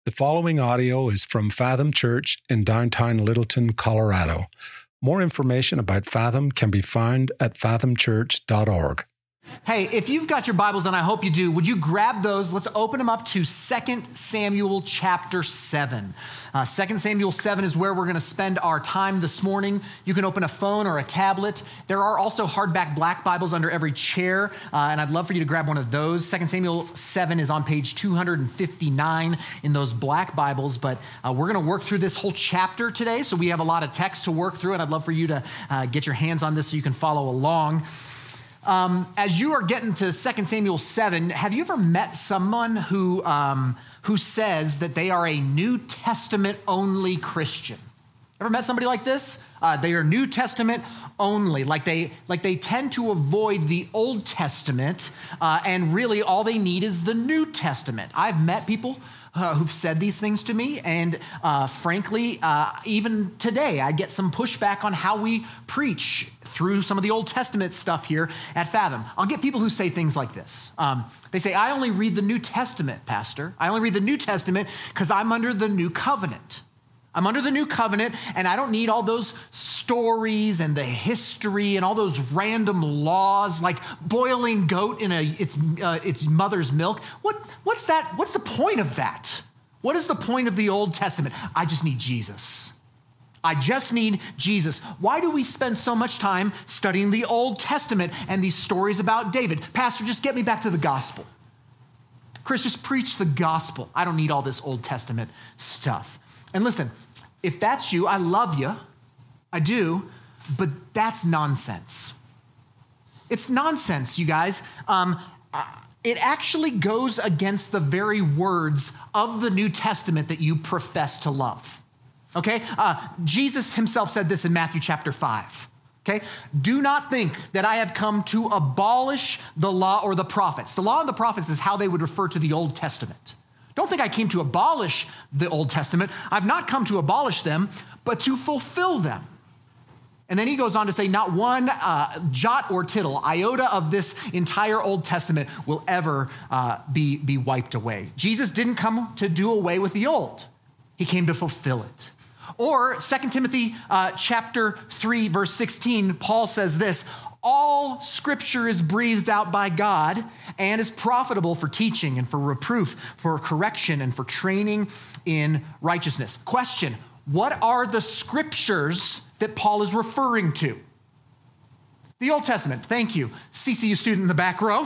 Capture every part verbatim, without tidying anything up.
The following audio is from Fathom Church in downtown Littleton, Colorado. More information about Fathom can be found at fathom church dot org. Hey, if you've got your Bibles, and I hope you do, would you grab those? Let's open them up to Second Samuel chapter seven. Uh, Second Samuel seven is where we're going to spend our time this morning. You can open a phone or a tablet. There are also hardback black Bibles under every chair, uh, and I'd love for you to grab one of those. Second Samuel seven is on page two hundred fifty-nine in those black Bibles, but uh, we're going to work through this whole chapter today, so we have a lot of text to work through, and I'd love for you to uh, get your hands on this so you can follow along. Um, as you are getting to Second Samuel seven, have you ever met someone who um, who says that they are a New Testament only Christian? Ever met somebody like this? Uh, they are New Testament only, like they like they tend to avoid the Old Testament, uh, and really all they need is the New Testament. I've met people Uh, who've said these things to me. And uh, frankly, uh, even today, I get some pushback on how we preach through some of the Old Testament stuff here at Fathom. I'll get people who say things like this. Um, they say, I only read the New Testament, Pastor. I only read the New Testament because I'm under the New Covenant. I'm under the New Covenant, and I don't need all those stories and the history and all those random laws, like boiling goat in a its uh, its mother's milk. What what's that? What's the point of that? What is the point of the Old Testament? I just need Jesus. I just need Jesus. Why do we spend so much time studying the Old Testament and these stories about David? Pastor, just get me back to the gospel. Chris, just preach the gospel. I don't need all this Old Testament stuff. And listen, if that's you, I love you. I do, but that's nonsense. It's nonsense, you guys. Um, it actually goes against the very words of the New Testament that you profess to love. Okay? Uh, Jesus himself said this in Matthew chapter five. Okay? Do not think that I have come to abolish the law or the prophets. The law and the prophets is how they would refer to the Old Testament. Don't think I came to abolish the Old Testament. I've not come to abolish them, but to fulfill them. And then he goes on to say, not one uh, jot or tittle, iota of this entire Old Testament will ever uh, be, be wiped away. Jesus didn't come to do away with the old. He came to fulfill it. Or Second Timothy uh, chapter three, verse sixteen, Paul says this, all scripture is breathed out by God and is profitable for teaching and for reproof, for correction, and for training in righteousness. Question, what are the scriptures that Paul is referring to? The Old Testament. Thank you. C C U student in the back row.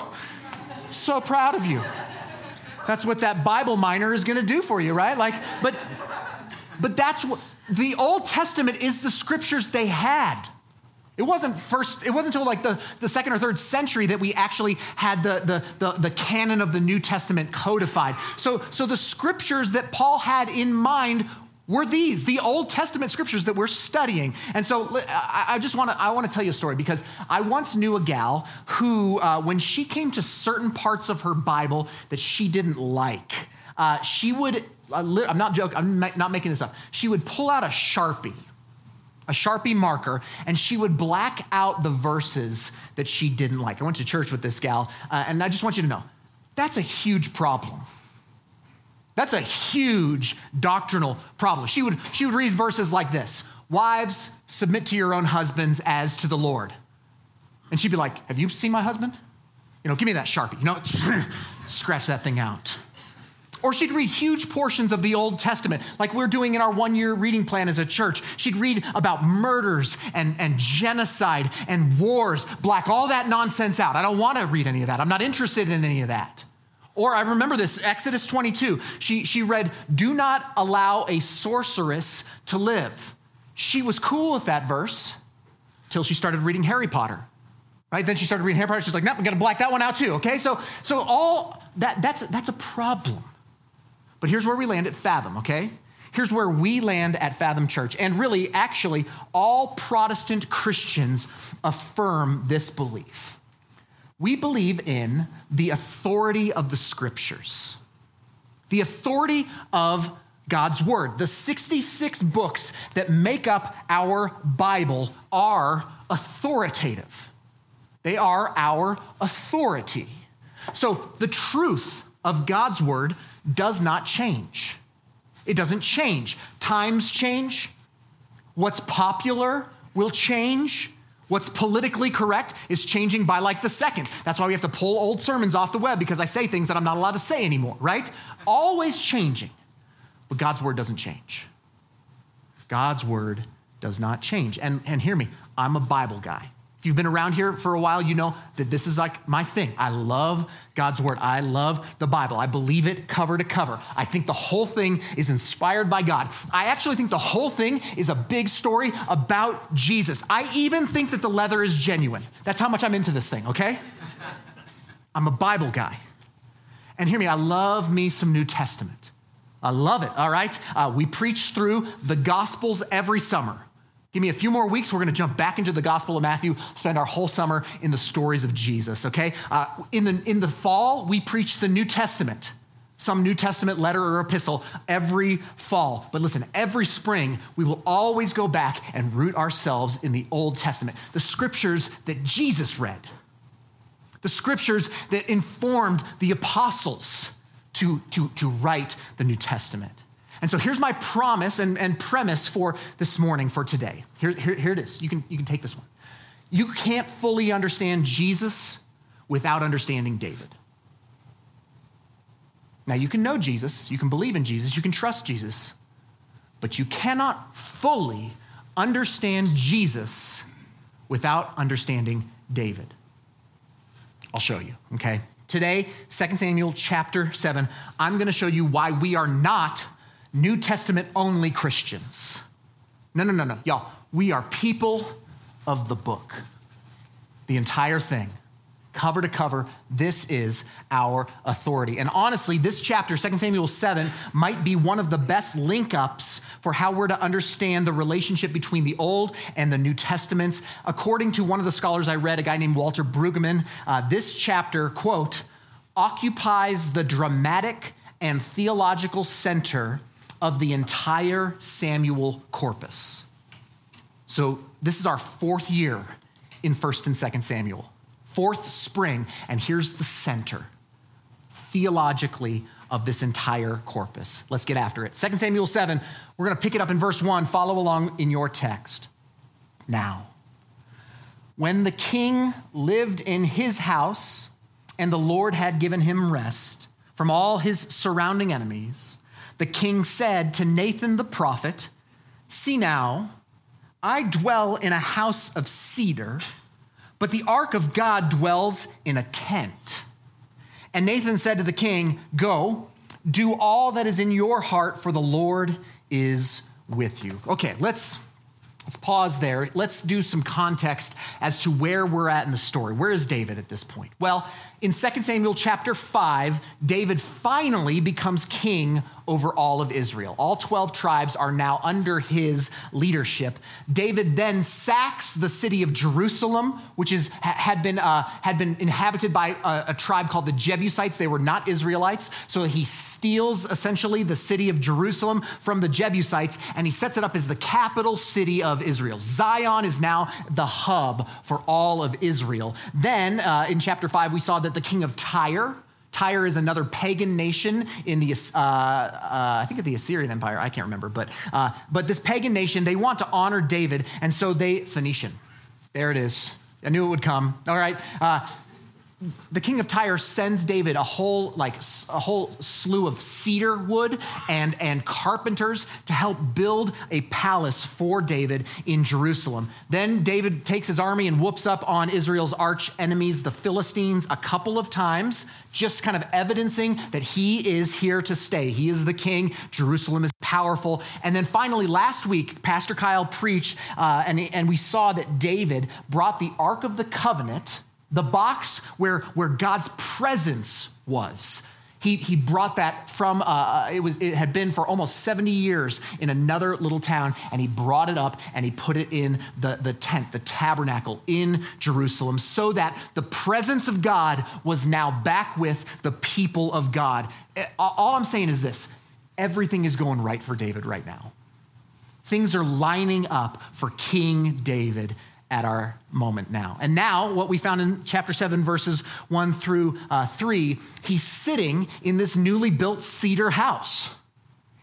So proud of you. That's what that Bible minor is going to do for you, right? Like, but, but that's what the Old Testament is, the scriptures they had. It wasn't first, it wasn't until like the, the second or third century that we actually had the, the, the, the canon of the New Testament codified. So, so the scriptures that Paul had in mind were these, the Old Testament scriptures that we're studying. And so I, I just want to, I want to tell you a story because I once knew a gal who, uh, when she came to certain parts of her Bible that she didn't like, uh, she would, I'm not joking, I'm not making this up. She would pull out a Sharpie. a Sharpie marker, and she would black out the verses that she didn't like. I went to church with this gal, uh, and I just want you to know, that's a huge problem. That's a huge doctrinal problem. She would, she would read verses like this, wives, submit to your own husbands as to the Lord. And she'd be like, have you seen my husband? You know, give me that Sharpie, you know, scratch that thing out. Or she'd read huge portions of the Old Testament, like we're doing in our one-year reading plan as a church. She'd read about murders and, and genocide and wars, black all that nonsense out. I don't want to read any of that. I'm not interested in any of that. Or I remember this, Exodus twenty-two. She, she read, do not allow a sorceress to live. She was cool with that verse till she started reading Harry Potter. Right? Then she started reading Harry Potter. She's like, nope, we got to black that one out too. Okay, so so all that that's that's a problem. But here's where we land at Fathom, okay? Here's where we land at Fathom Church. And really, actually, all Protestant Christians affirm this belief. We believe in the authority of the scriptures, the authority of God's word. The sixty-six books that make up our Bible are authoritative. They are our authority. So the truth of God's word does not change. It doesn't change. Times change. What's popular will change. What's politically correct is changing by like the second. That's why we have to pull old sermons off the web, because I say things that I'm not allowed to say anymore, right? Always changing. But God's word doesn't change. God's word does not change. And, and hear me, I'm a Bible guy. If you've been around here for a while, you know that this is like my thing. I love God's word. I love the Bible. I believe it cover to cover. I think the whole thing is inspired by God. I actually think the whole thing is a big story about Jesus. I even think that the leather is genuine. That's how much I'm into this thing, okay? I'm a Bible guy. And hear me, I love me some New Testament. I love it, all right? Uh, we preach through the Gospels every summer. Give me a few more weeks. We're going to jump back into the Gospel of Matthew, spend our whole summer in the stories of Jesus, okay? Uh, in the in the fall, we preach the New Testament, some New Testament letter or epistle every fall. But listen, every spring, we will always go back and root ourselves in the Old Testament, the scriptures that Jesus read, the scriptures that informed the apostles to, to, to write the New Testament. And so here's my promise and, and premise for this morning, for today. Here, here, here it is. You can, you can take this one. You can't fully understand Jesus without understanding David. Now, you can know Jesus, you can believe in Jesus, you can trust Jesus, but you cannot fully understand Jesus without understanding David. I'll show you, okay? Today, Second Samuel chapter seven, I'm going to show you why we are not New Testament only Christians. No, no, no, no. Y'all, we are people of the book. The entire thing, cover to cover, this is our authority. And honestly, this chapter, Second Samuel seven, might be one of the best link-ups for how we're to understand the relationship between the Old and the New Testaments. According to one of the scholars I read, a guy named Walter Brueggemann, uh, this chapter, quote, occupies the dramatic and theological center of the entire Samuel corpus. So this is our fourth year in First and Second Samuel, fourth spring, and here's the center, theologically, of this entire corpus. Let's get after it. Second Samuel seven, we're going to pick it up in verse one. Follow along in your text. Now, when the king lived in his house and the Lord had given him rest from all his surrounding enemies, the king said to Nathan the prophet, "See now, I dwell in a house of cedar, but the ark of God dwells in a tent." And Nathan said to the king, "Go, do all that is in your heart, for the Lord is with you." Okay, let's, let's pause there. Let's do some context as to where we're at in the story. Where is David at this point? Well, in Second Samuel chapter five, David finally becomes king over all of Israel. All twelve tribes are now under his leadership. David then sacks the city of Jerusalem, which is, had, been, uh, had been inhabited by a, a tribe called the Jebusites. They were not Israelites. So he steals essentially the city of Jerusalem from the Jebusites, and he sets it up as the capital city of Israel. Zion is now the hub for all of Israel. Then uh, in chapter five, we saw that the king of Tyre, Tyre is another pagan nation in the, uh, uh, I think of the Assyrian Empire. I can't remember, but uh, but this pagan nation, they want to honor David, and so they, Phoenician. There it is. I knew it would come. All right. Uh, the king of Tyre sends David a whole like a whole slew of cedar wood and, and carpenters to help build a palace for David in Jerusalem. Then David takes his army and whoops up on Israel's arch enemies, the Philistines, a couple of times, just kind of evidencing that he is here to stay. He is the king. Jerusalem is powerful. And then finally, last week, Pastor Kyle preached, uh, and, and we saw that David brought the Ark of the Covenant, the box where, where God's presence was. He, he brought that from, uh, it was it had been for almost seventy years in another little town, and he brought it up and he put it in the, the tent, the tabernacle in Jerusalem, so that the presence of God was now back with the people of God. All I'm saying is this: everything is going right for David right now. Things are lining up for King David at our moment now. And now what we found in chapter seven, verses one through uh, three, he's sitting in this newly built cedar house.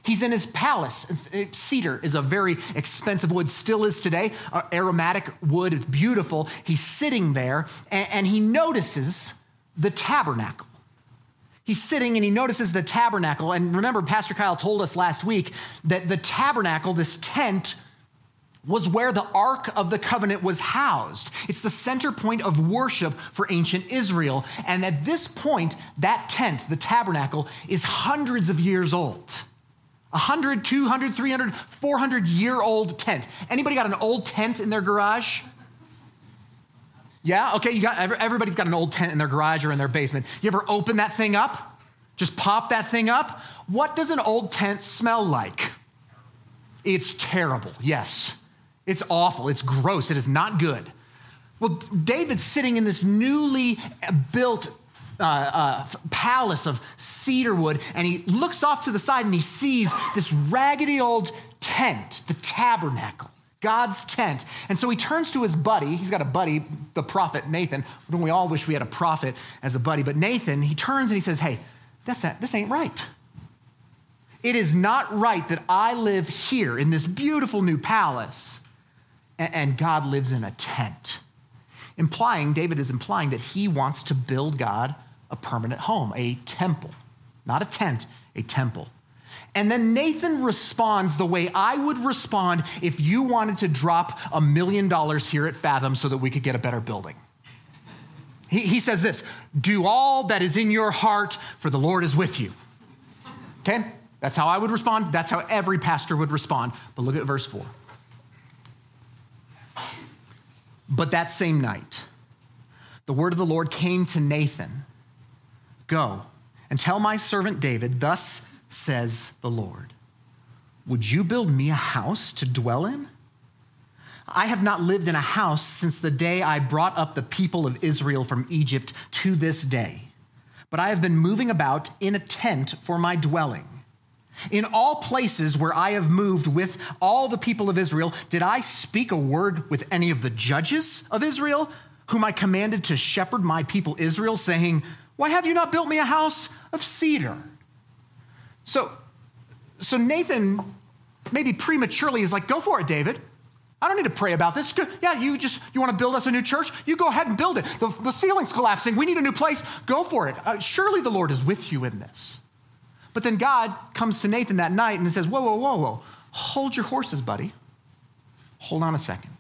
He's in his palace. Cedar is a very expensive wood, still is today. Uh, aromatic wood, it's beautiful. He's sitting there and, and he notices the tabernacle. He's sitting and he notices the tabernacle. And remember, Pastor Kyle told us last week that the tabernacle, this tent, was where the Ark of the Covenant was housed. It's the center point of worship for ancient Israel. And at this point, that tent, the tabernacle, is hundreds of years old. A hundred, two hundred, three hundred, four hundred year old tent. Anybody got an old tent in their garage? Yeah, okay, you got everybody's got an old tent in their garage or in their basement. You ever open that thing up? Just pop that thing up? What does an old tent smell like? It's terrible, yes. It's awful, it's gross, it is not good. Well, David's sitting in this newly built Uh, uh, palace of cedar wood, and he looks off to the side and he sees this raggedy old tent, the tabernacle, God's tent. And so he turns to his buddy. He's got a buddy, the prophet Nathan. We all wish we had a prophet as a buddy, but Nathan, he turns and he says, hey, that's not, this ain't right. It is not right that I live here in this beautiful new palace and, and God lives in a tent. Implying, David is implying that he wants to build God a permanent home, a temple, not a tent, a temple. And then Nathan responds the way I would respond if you wanted to drop a million dollars here at Fathom so that we could get a better building. He, he says this, do all that is in your heart, for the Lord is with you. Okay? That's how I would respond. That's how every pastor would respond. But look at verse four. But that same night, the word of the Lord came to Nathan. Go and tell my servant David, thus says the Lord, would you build me a house to dwell in? I have not lived in a house since the day I brought up the people of Israel from Egypt to this day, but I have been moving about in a tent for my dwelling. In all places where I have moved with all the people of Israel, did I speak a word with any of the judges of Israel, whom I commanded to shepherd my people Israel, saying, why have you not built me a house of cedar? So, so Nathan maybe prematurely is like, go for it, David. I don't need to pray about this. Yeah, you just, you want to build us a new church? You go ahead and build it. The, the ceiling's collapsing. We need a new place. Go for it. Uh, surely the Lord is with you in this. But then God comes to Nathan that night and says, whoa, whoa, whoa, whoa. Hold your horses, buddy. Hold on a second.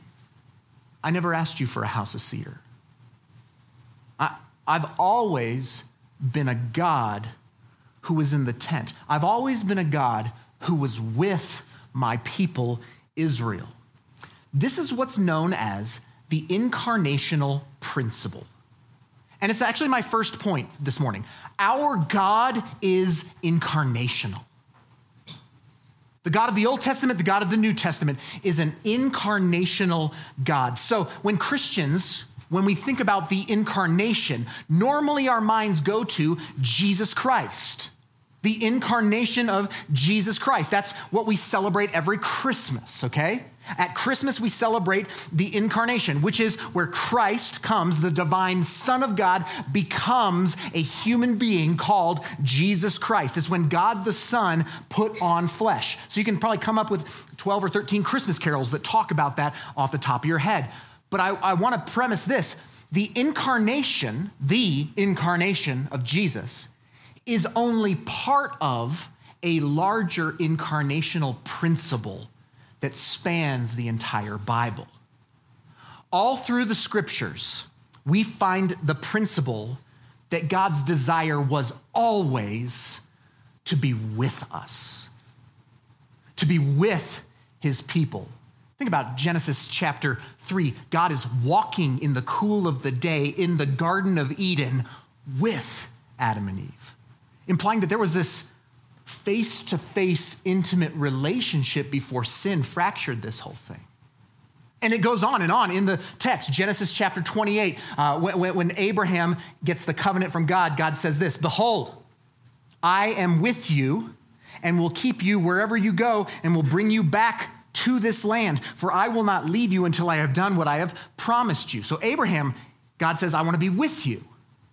I never asked you for a house of cedar. I, I've always been a God who was in the tent. I've always been a God who was with my people, Israel. This is what's known as the incarnational principle. And it's actually my first point this morning. Our God is incarnational. The God of the Old Testament, the God of the New Testament is an incarnational God. So when Christians, when we think about the incarnation, normally our minds go to Jesus Christ, the incarnation of Jesus Christ. That's what we celebrate every Christmas, okay? At Christmas, we celebrate the incarnation, which is where Christ comes, the divine Son of God, becomes a human being called Jesus Christ. It's when God the Son put on flesh. So you can probably come up with twelve or thirteen Christmas carols that talk about that off the top of your head. But I, I want to premise this. The incarnation, the incarnation of Jesus is only part of a larger incarnational principle that spans the entire Bible. All through the scriptures, we find the principle that God's desire was always to be with us, to be with his people. Think about Genesis chapter three. God is walking in the cool of the day in the Garden of Eden with Adam and Eve, implying that there was this face-to-face intimate relationship before sin fractured this whole thing. And it goes on and on in the text. Genesis chapter twenty-eight, uh, when, when Abraham gets the covenant from God, God says this, behold, I am with you and will keep you wherever you go and will bring you back to this land, for I will not leave you until I have done what I have promised you. So Abraham, God says, I want to be with you.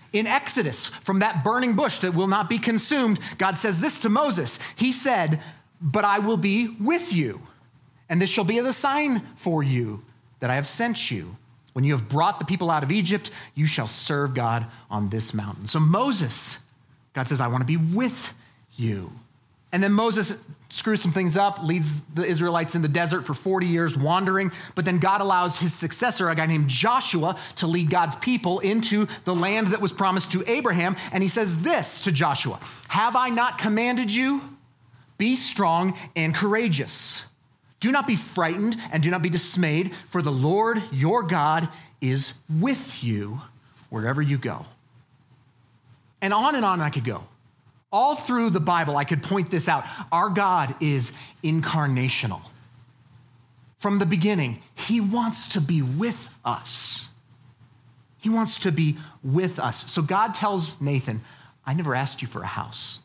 In Exodus, from that burning bush that will not be consumed, God says this to Moses. He said, "But I will be with you, and this shall be as a sign for you that I have sent you. When you have brought the people out of Egypt, you shall serve God on this mountain." So Moses, God says, "I want to be with you." And then Moses screws some things up, leads the Israelites in the desert for forty years wandering, but then God allows his successor, a guy named Joshua, to lead God's people into the land that was promised to Abraham. And he says this to Joshua, "Have I not commanded you? Be strong and courageous. Do not be frightened and do not be dismayed, for the Lord your God is with you wherever you go." And on and on I could go. All through the Bible, I could point this out. Our God is incarnational. From the beginning, he wants to be with us. He wants to be with us. So God tells Nathan, "I never asked you for a house.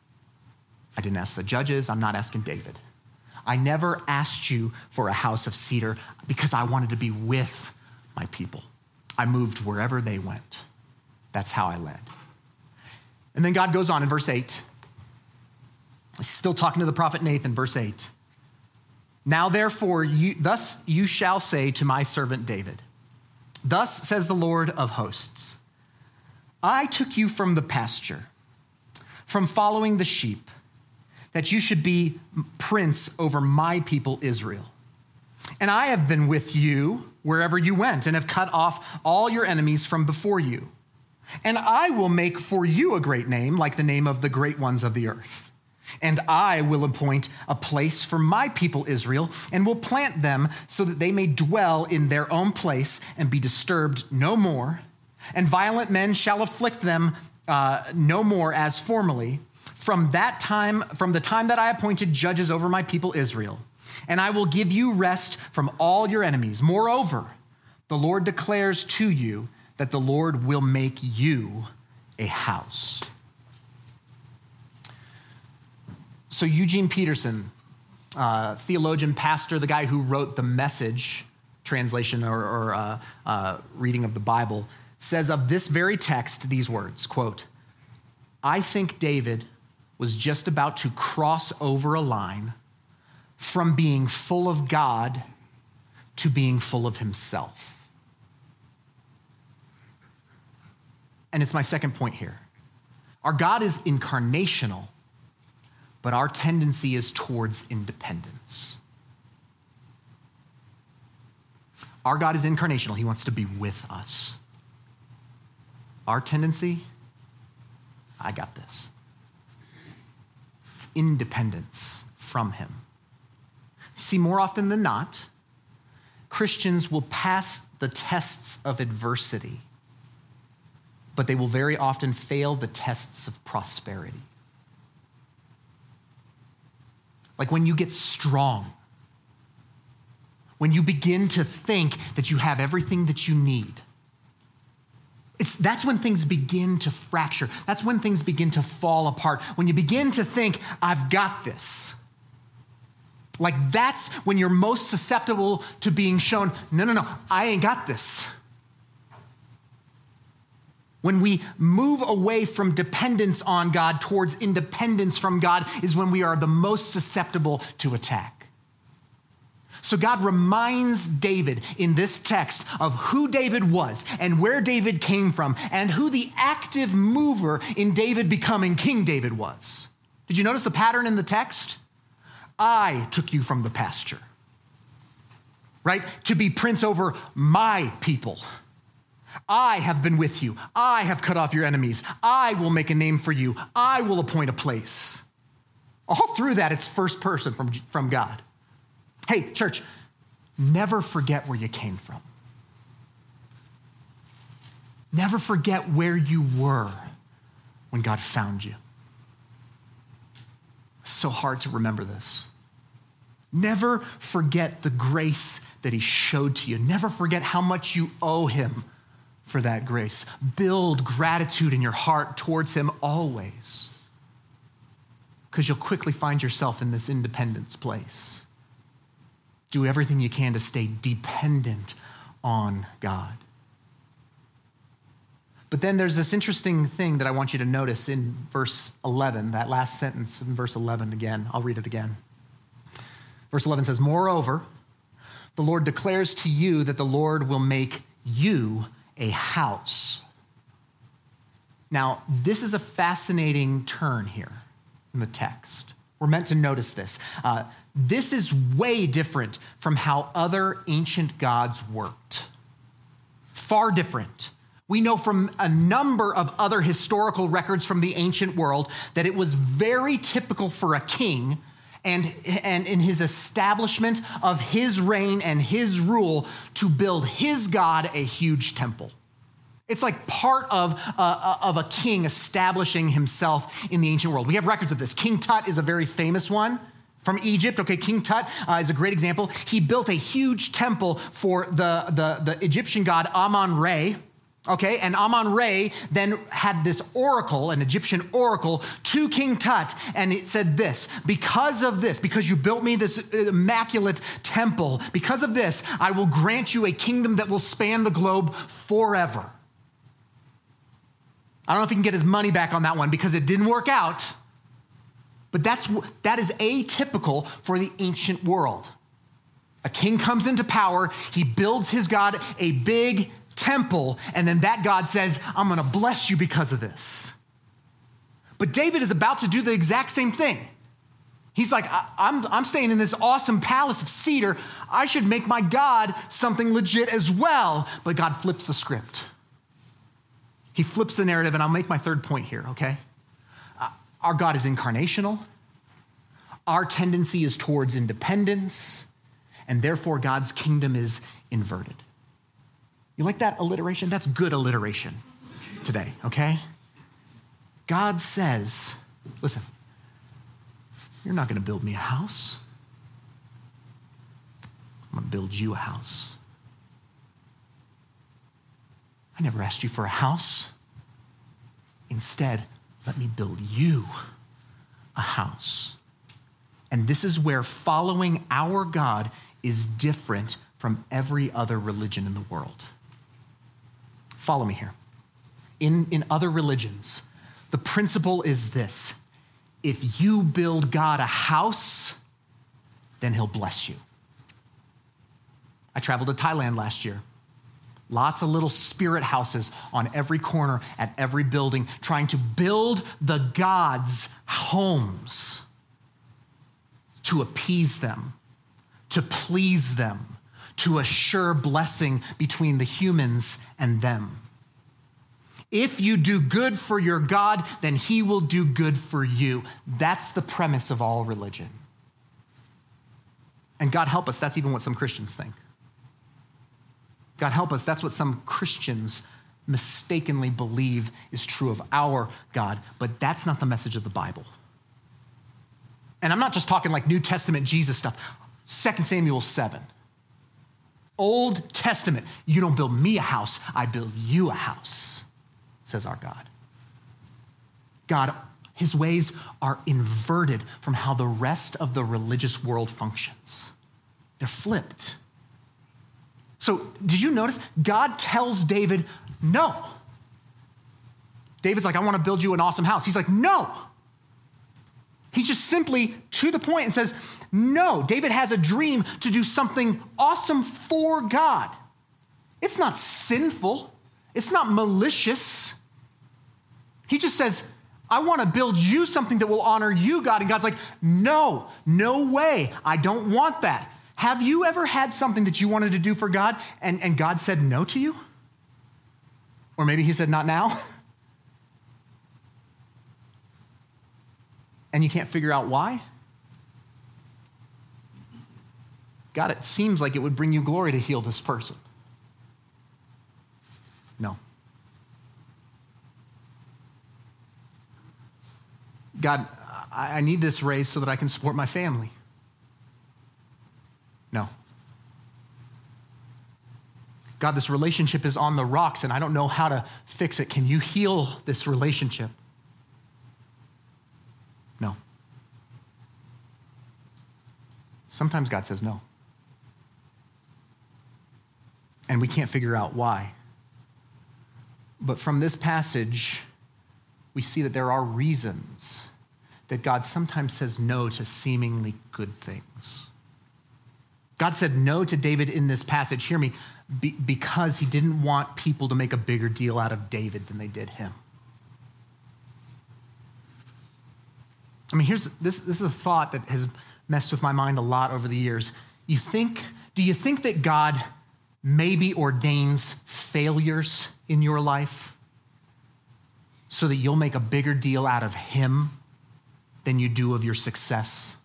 I didn't ask the judges. I'm not asking David. I never asked you for a house of cedar because I wanted to be with my people. I moved wherever they went. That's how I led." And then God goes on in verse eight. He's still talking to the prophet Nathan, verse eight. "Now therefore, you, thus you shall say to my servant David, thus says the Lord of hosts, I took you from the pasture, from following the sheep, that you should be prince over my people Israel. And I have been with you wherever you went and have cut off all your enemies from before you. And I will make for you a great name, like the name of the great ones of the earth. And I will appoint a place for my people Israel and will plant them so that they may dwell in their own place and be disturbed no more. And violent men shall afflict them uh, no more as formerly. From that time, from the time that I appointed judges over my people Israel. And I will give you rest from all your enemies. Moreover, the Lord declares to you that the Lord will make you a house." So Eugene Peterson, uh, theologian, pastor, the guy who wrote the Message translation or, or uh, uh, reading of the Bible, says of this very text these words, quote, "I think David was just about to cross over a line from being full of God to being full of himself." And it's my second point here. Our God is incarnational, but our tendency is towards independence. Our God is incarnational. He wants to be with us. Our tendency, I got this. It's independence from him. See, more often than not, Christians will pass the tests of adversity, but they will very often fail the tests of prosperity. Like when you get strong, when you begin to think that you have everything that you need, it's, that's when things begin to fracture. That's when things begin to fall apart. When you begin to think, I've got this. Like that's when you're most susceptible to being shown, no, no, no, I ain't got this. When we move away from dependence on God towards independence from God is when we are the most susceptible to attack. So God reminds David in this text of who David was and where David came from and who the active mover in David becoming King David was. Did you notice the pattern in the text? I took you from the pasture, right? To be prince over my people. I have been with you. I have cut off your enemies. I will make a name for you. I will appoint a place. All through that, it's first person from, from God. Hey, church, never forget where you came from. Never forget where you were when God found you. It's so hard to remember this. Never forget the grace that he showed to you. Never forget how much you owe him for that grace. Build gratitude in your heart towards him always, because you'll quickly find yourself in this independence place. Do everything you can to stay dependent on God. But then there's this interesting thing that I want you to notice in verse eleven, that last sentence in verse eleven again. I'll read it again. Verse eleven says, moreover, the Lord declares to you that the Lord will make you a house. Now, this is a fascinating turn here in the text. We're meant to notice this. Uh, this is way different from how other ancient gods worked. Far different. We know from a number of other historical records from the ancient world that it was very typical for a king and, and in his establishment of his reign and his rule to build his God a huge temple. It's like part of, uh, of a king establishing himself in the ancient world. We have records of this. King Tut is a very famous one from Egypt. Okay, King Tut uh, is a great example. He built a huge temple for the, the, the Egyptian god Amun-Re. Okay, and Amun-Re then had this oracle, an Egyptian oracle, to King Tut, and it said this, because of this, because you built me this immaculate temple, because of this, I will grant you a kingdom that will span the globe forever. I don't know if he can get his money back on that one because it didn't work out, but that's that is atypical for the ancient world. A king comes into power, he builds his God a big temple, and then that God says, I'm going to bless you because of this. But David is about to do the exact same thing. He's like, I'm, I'm staying in this awesome palace of cedar. I should make my God something legit as well. But God flips the script. He flips the narrative, and I'll make my third point here, okay? Uh, our God is incarnational. Our tendency is towards independence, and therefore God's kingdom is inverted. You like that alliteration? That's good alliteration today, okay? God says, listen, you're not going to build me a house. I'm going to build you a house. I never asked you for a house. Instead, let me build you a house. And this is where following our God is different from every other religion in the world. Follow me here. In, in other religions, the principle is this. If you build God a house, then he'll bless you. I traveled to Thailand last year. Lots of little spirit houses on every corner at every building, trying to build the gods' homes to appease them, to please them, to assure blessing between the humans and them. If you do good for your God, then he will do good for you. That's the premise of all religion. And God help us, that's even what some Christians think. God help us, that's what some Christians mistakenly believe is true of our God, but that's not the message of the Bible. And I'm not just talking like New Testament Jesus stuff. Second Samuel seven. Old Testament, you don't build me a house, I build you a house, says our God. God, his ways are inverted from how the rest of the religious world functions. They're flipped. So did you notice? God tells David, no. David's like, I want to build you an awesome house. He's like, no. He's just simply to the point and says, no. David has a dream to do something awesome for God. It's not sinful. It's not malicious. He just says, I want to build you something that will honor you, God. And God's like, no, no way. I don't want that. Have you ever had something that you wanted to do for God and, and God said no to you? Or maybe he said, not now. And you can't figure out why? God, it seems like it would bring you glory to heal this person. No. God, I need this raise so that I can support my family. No. God, this relationship is on the rocks and I don't know how to fix it. Can you heal this relationship? No. Sometimes God says no. And we can't figure out why. But from this passage, we see that there are reasons that God sometimes says no to seemingly good things. God said no to David in this passage, hear me, be, because he didn't want people to make a bigger deal out of David than they did him. I mean, here's this, this is a thought that has messed with my mind a lot over the years. You think, do you think that God maybe ordains failures in your life so that you'll make a bigger deal out of him than you do of your success?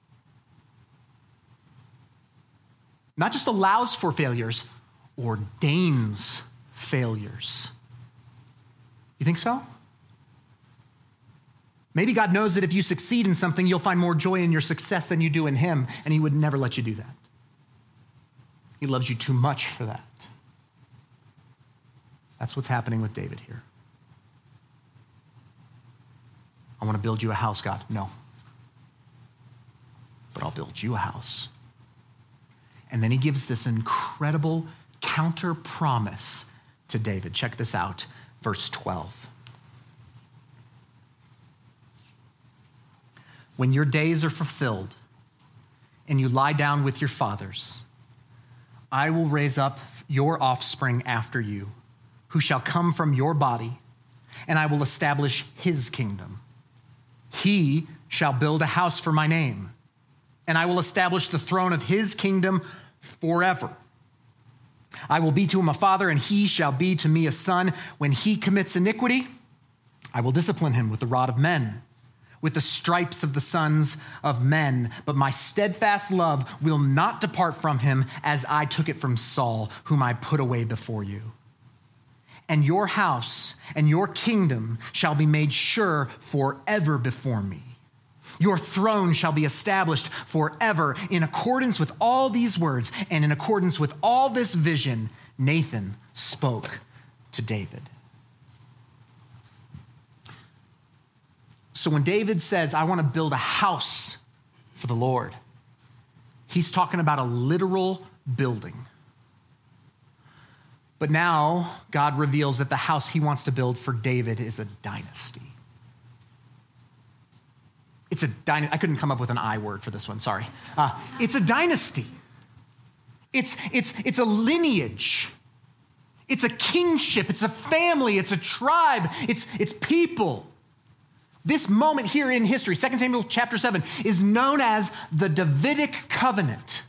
Not just allows for failures, ordains failures. You think so? Maybe God knows that if you succeed in something, you'll find more joy in your success than you do in him, and he would never let you do that. He loves you too much for that. That's what's happening with David here. I want to build you a house, God. No. But I'll build you a house. And then he gives this incredible counter promise to David. Check this out, verse twelve. When your days are fulfilled and you lie down with your fathers, I will raise up your offspring after you, who shall come from your body, and I will establish his kingdom. He shall build a house for my name, and I will establish the throne of his kingdom forever. I will be to him a father, and he shall be to me a son. When he commits iniquity, I will discipline him with the rod of men, with the stripes of the sons of men. But my steadfast love will not depart from him, as I took it from Saul, whom I put away before you. And your house and your kingdom shall be made sure forever before me. Your throne shall be established forever. In accordance with all these words and in accordance with all this vision, Nathan spoke to David. So when David says, I want to build a house for the Lord, he's talking about a literal building. But now God reveals that the house he wants to build for David is a dynasty. It's a dynasty. I couldn't come up with an I word for this one, sorry. Uh, it's a dynasty. It's, it's, it's a lineage. It's a kingship. It's a family. It's a tribe. It's, it's people. This moment here in history, Second Samuel chapter seven, is known as the Davidic covenant.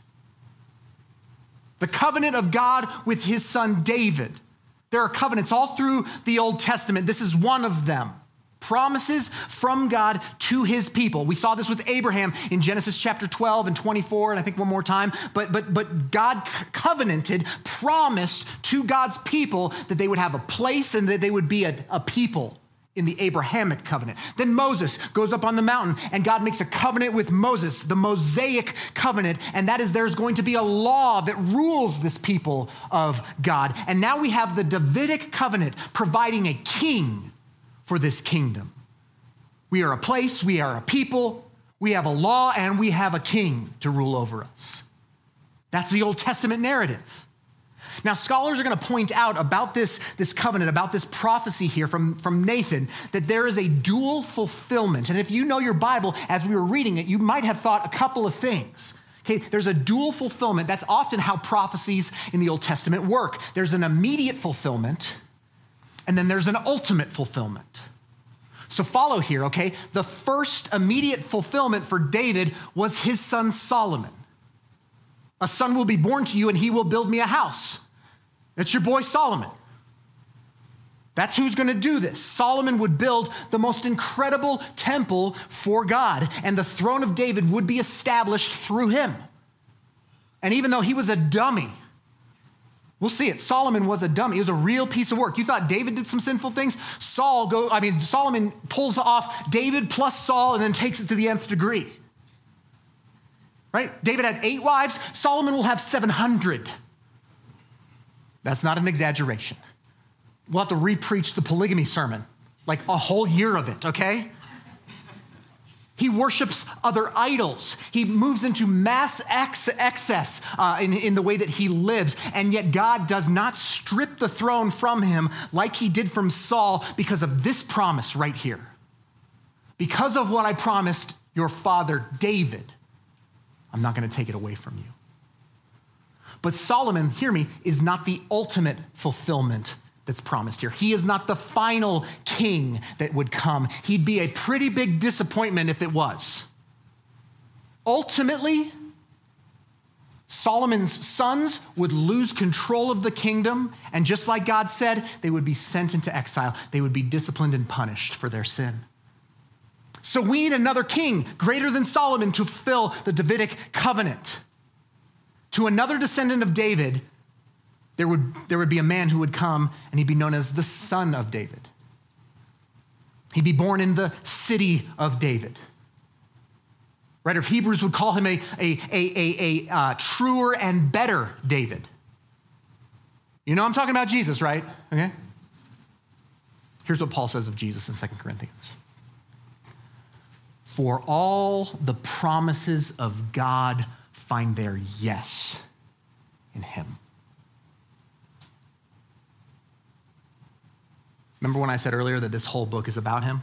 The covenant of God with his son David. There are covenants all through the Old Testament. This is one of them. Promises from God to his people. We saw this with Abraham in Genesis chapter twelve and twenty-four, and I think one more time. But, but, but God covenanted, promised to God's people that they would have a place and that they would be a, a people in the Abrahamic covenant. Then Moses goes up on the mountain and God makes a covenant with Moses, the Mosaic covenant, and that is there's going to be a law that rules this people of God. And now we have the Davidic covenant providing a king for this kingdom. We are a place, we are a people, we have a law, and we have a king to rule over us. That's the Old Testament narrative. Now, scholars are going to point out about this, this covenant, about this prophecy here from, from Nathan, that there is a dual fulfillment. And if you know your Bible, as we were reading it, you might have thought a couple of things. Okay, there's a dual fulfillment. That's often how prophecies in the Old Testament work. There's an immediate fulfillment, and then there's an ultimate fulfillment. So follow here, okay? The first immediate fulfillment for David was his son Solomon. A son will be born to you and he will build me a house. That's your boy Solomon. That's who's going to do this. Solomon would build the most incredible temple for God, and the throne of David would be established through him. And even though he was a dummy, we'll see it. Solomon was a dummy. It was a real piece of work. You thought David did some sinful things? Saul go, I mean, Solomon pulls off David plus Saul and then takes it to the nth degree. Right? David had eight wives. Solomon will have seven hundred. That's not an exaggeration. We'll have to re-preach the polygamy sermon, like a whole year of it, okay? He worships other idols. He moves into mass ex- excess uh, in, in the way that he lives. And yet God does not strip the throne from him like he did from Saul because of this promise right here. Because of what I promised your father David, I'm not going to take it away from you. But Solomon, hear me, is not the ultimate fulfillment that's promised here. He is not the final king that would come. He'd be a pretty big disappointment if it was. Ultimately, Solomon's sons would lose control of the kingdom, and just like God said, they would be sent into exile. They would be disciplined and punished for their sin. So we need another king greater than Solomon to fulfill the Davidic covenant. To another descendant of David, There would, there would be a man who would come and he'd be known as the son of David. He'd be born in the city of David. Writer of Hebrews would call him a, a, a, a, a uh, truer and better David. You know I'm talking about Jesus, right? Okay. Here's what Paul says of Jesus in Second Corinthians. For all the promises of God find their yes in him. Remember when I said earlier that this whole book is about him?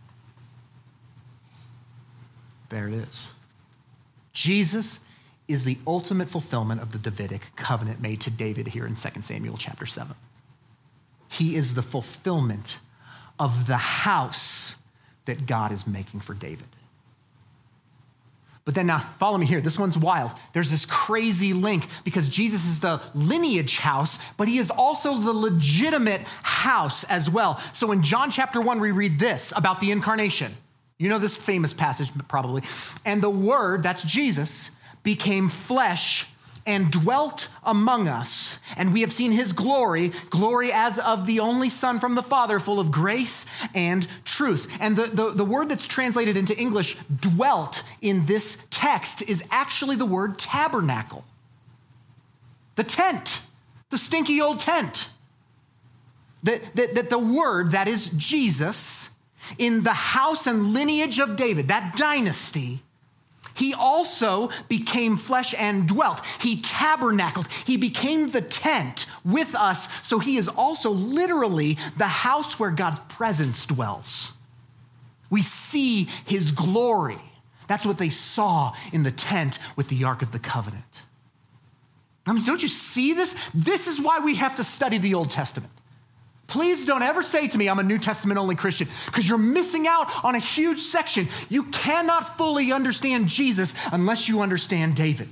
There it is. Jesus is the ultimate fulfillment of the Davidic covenant made to David here in Second Samuel chapter seven. He is the fulfillment of the house that God is making for David. But then now follow me here. This one's wild. There's this crazy link because Jesus is the lineage house, but he is also the legitimate house as well. So in John chapter one, we read this about the incarnation. You know this famous passage probably. And the word, that's Jesus, became flesh and dwelt among us. And we have seen his glory, glory as of the only Son from the Father, full of grace and truth. And the, the, the word that's translated into English, dwelt, in this text is actually the word tabernacle. The tent, the stinky old tent. That, that, that the word, that is Jesus, in the house and lineage of David, that dynasty, he also became flesh and dwelt. He tabernacled. He became the tent with us. So he is also literally the house where God's presence dwells. We see his glory. That's what they saw in the tent with the Ark of the Covenant. I mean, don't you see this? This is why we have to study the Old Testament. Please don't ever say to me, I'm a New Testament only Christian, because you're missing out on a huge section. You cannot fully understand Jesus unless you understand David.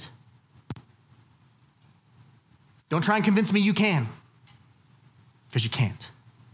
Don't try and convince me you can, because you can't.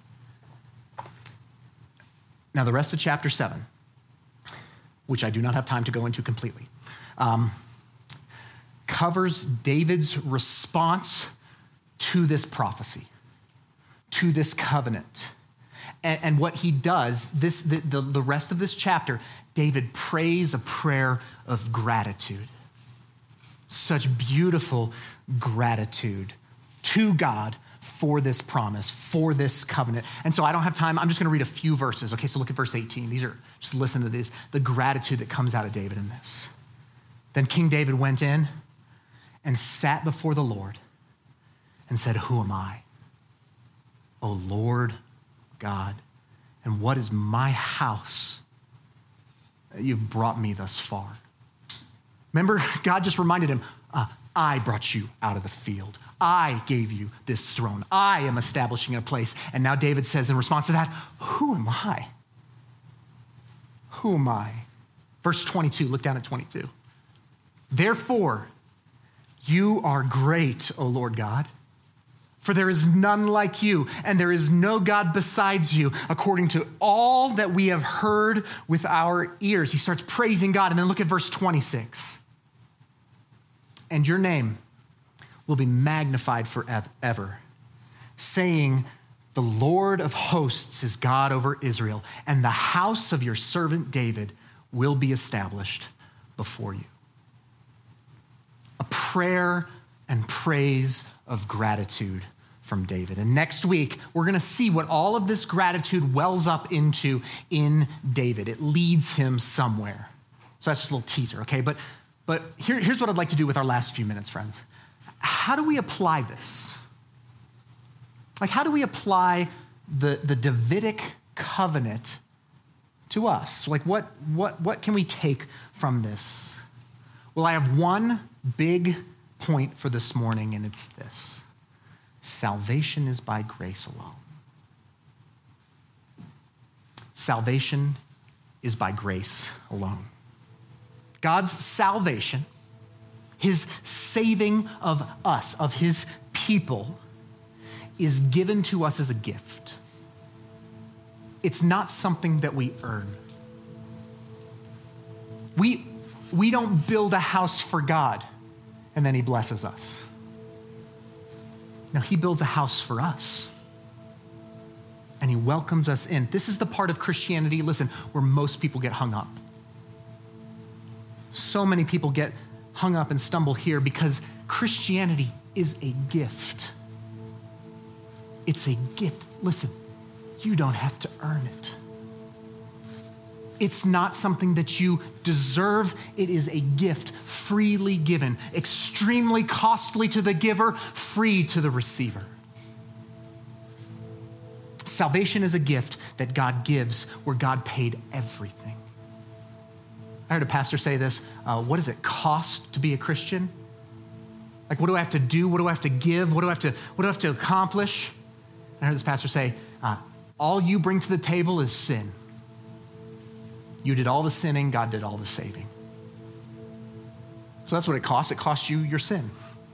Now, the rest of chapter seven, which I do not have time to go into completely, um, covers David's response to this prophecy, to this covenant. And, and what he does, this the, the, the rest of this chapter, David prays a prayer of gratitude. Such beautiful gratitude to God for this promise, for this covenant. And so I don't have time. I'm just going to read a few verses. Okay, so look at verse eighteen. These are, just listen to this, the gratitude that comes out of David in this. Then King David went in and sat before the Lord and said, who am I, O Lord God, and what is my house that you've brought me thus far? Remember, God just reminded him, uh, I brought you out of the field. I gave you this throne. I am establishing a place. And now David says in response to that, who am I? Who am I? Verse twenty-two, look down at twenty-two. Therefore, you are great, O Lord God, for there is none like you, and there is no God besides you, according to all that we have heard with our ears. He starts praising God, and then look at verse twenty-six. And your name will be magnified forever, saying, the Lord of hosts is God over Israel, and the house of your servant David will be established before you. A prayer and praise of gratitude from David. And next week, we're going to see what all of this gratitude wells up into in David. It leads him somewhere. So that's just a little teaser, okay? But, but here, here's what I'd like to do with our last few minutes, friends. How do we apply this? Like, how do we apply the, the Davidic covenant to us? Like, what, what, what can we take from this? Well, I have one big point for this morning, and it's this. Salvation is by grace alone. Salvation is by grace alone. God's salvation, his saving of us, of his people, is given to us as a gift. It's not something that we earn. We, we don't build a house for God and then he blesses us. No, he builds a house for us and he welcomes us in. This is the part of Christianity, listen, where most people get hung up. So many people get hung up and stumble here because Christianity is a gift. It's a gift. Listen, you don't have to earn it. It's not something that you deserve. It is a gift freely given, extremely costly to the giver, free to the receiver. Salvation is a gift that God gives where God paid everything. I heard a pastor say this, uh, what does it cost to be a Christian? Like, what do I have to do? What do I have to give? What do I have to, what do I have to accomplish? I heard this pastor say, uh, all you bring to the table is sin. You did all the sinning, God did all the saving. So that's what it costs. It costs you your sin.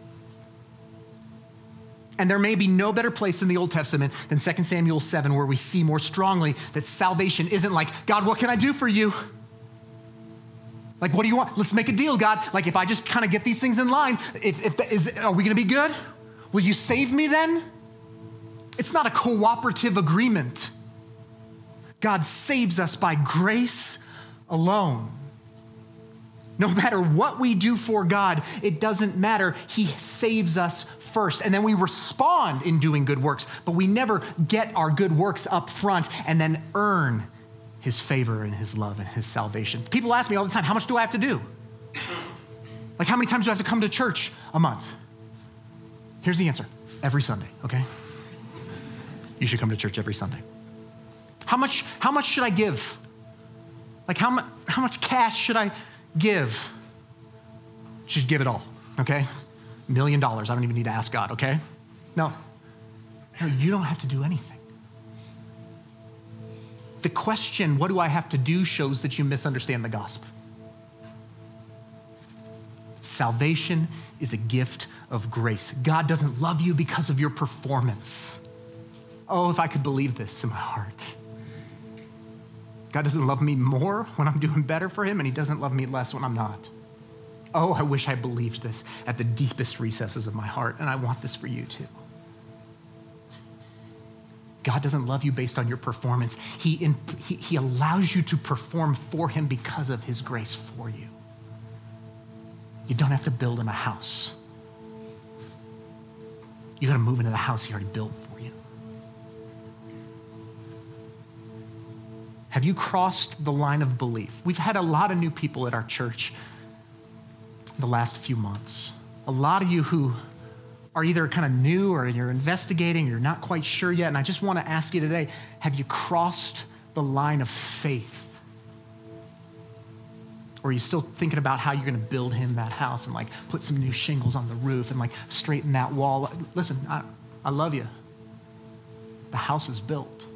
And there may be no better place in the Old Testament than Second Samuel seven, where we see more strongly that salvation isn't like, God, what can I do for you? Like, what do you want? Let's make a deal, God. Like, if I just kind of get these things in line, if, if the, is, are we going to be good? Will you save me then? It's not a cooperative agreement. God saves us by grace alone. No matter what we do for God, it doesn't matter. He saves us first. And then we respond in doing good works, but we never get our good works up front and then earn his favor and his love and his salvation. People ask me all the time, how much do I have to do? Like, how many times do I have to come to church a month? Here's the answer. Every Sunday, okay? You should come to church every Sunday. How much, how much should I give? Like, how much, how much cash should I give? Just give it all, okay? A million dollars. I don't even need to ask God, okay? No. No, you don't have to do anything. The question, what do I have to do, shows that you misunderstand the gospel. Salvation is a gift of grace. God doesn't love you because of your performance. Oh, if I could believe this in my heart. God doesn't love me more when I'm doing better for him, and he doesn't love me less when I'm not. Oh, I wish I believed this at the deepest recesses of my heart, and I want this for you too. God doesn't love you based on your performance. He, in, he, he allows you to perform for him because of his grace for you. You don't have to build him a house. You got to move into the house he already built for you. Have you crossed the line of belief? We've had a lot of new people at our church the last few months. A lot of you who are either kind of new or you're investigating, you're not quite sure yet. And I just want to ask you today, have you crossed the line of faith? Or are you still thinking about how you're going to build him that house and like put some new shingles on the roof and like straighten that wall? Listen, I, I love you. The house is built.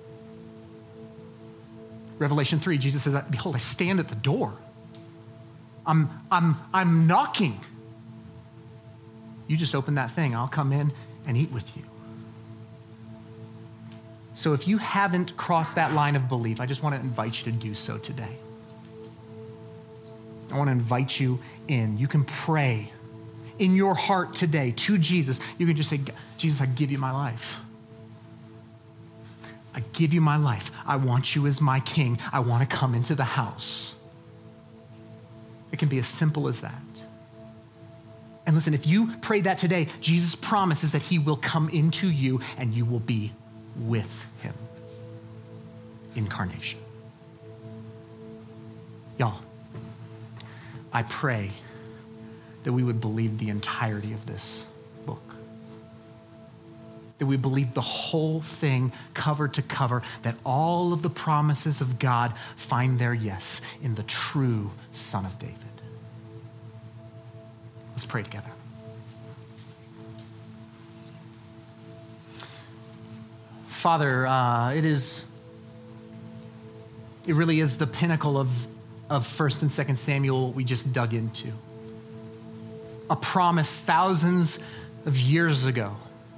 Revelation three, Jesus says, behold, I stand at the door. I'm, I'm, I'm knocking. You just open that thing. I'll come in and eat with you. So if you haven't crossed that line of belief, I just want to invite you to do so today. I want to invite you in. You can pray in your heart today to Jesus. You can just say, Jesus, I give you my life. I give you my life. I want you as my king. I want to come into the house. It can be as simple as that. And listen, if you pray that today, Jesus promises that he will come into you and you will be with him. Incarnation. Y'all, I pray that we would believe the entirety of this book. That we believe the whole thing cover to cover, that all of the promises of God find their yes in the true Son of David. Let's pray together. Father, uh, it is, it really is the pinnacle of, of First and Second Samuel we just dug into. A promise thousands of years ago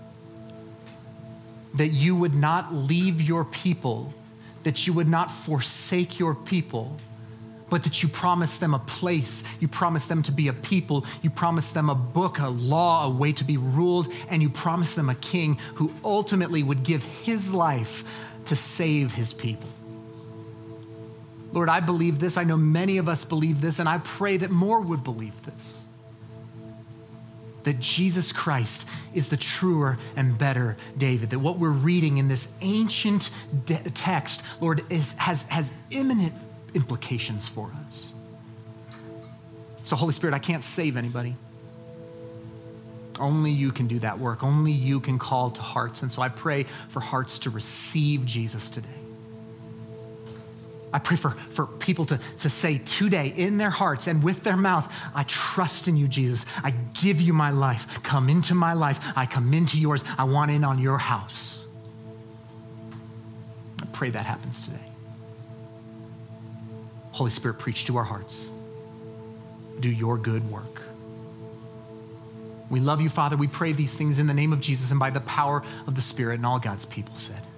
that you would not leave your people, that you would not forsake your people, but that you promised them a place, you promised them to be a people, you promised them a book, a law, a way to be ruled, and you promised them a king who ultimately would give his life to save his people. Lord, I believe this. I know many of us believe this, and I pray that more would believe this. That Jesus Christ is the truer and better David. That what we're reading in this ancient de- text, Lord, is, has, has imminent implications for us. So Holy Spirit, I can't save anybody. Only you can do that work. Only you can call to hearts. And so I pray for hearts to receive Jesus today. I pray for, for people to, to say today in their hearts and with their mouth, I trust in you, Jesus. I give you my life. Come into my life. I come into yours. I want in on your house. I pray that happens today. Holy Spirit, preach to our hearts. Do your good work. We love you, Father. We pray these things in the name of Jesus and by the power of the Spirit, and all God's people said.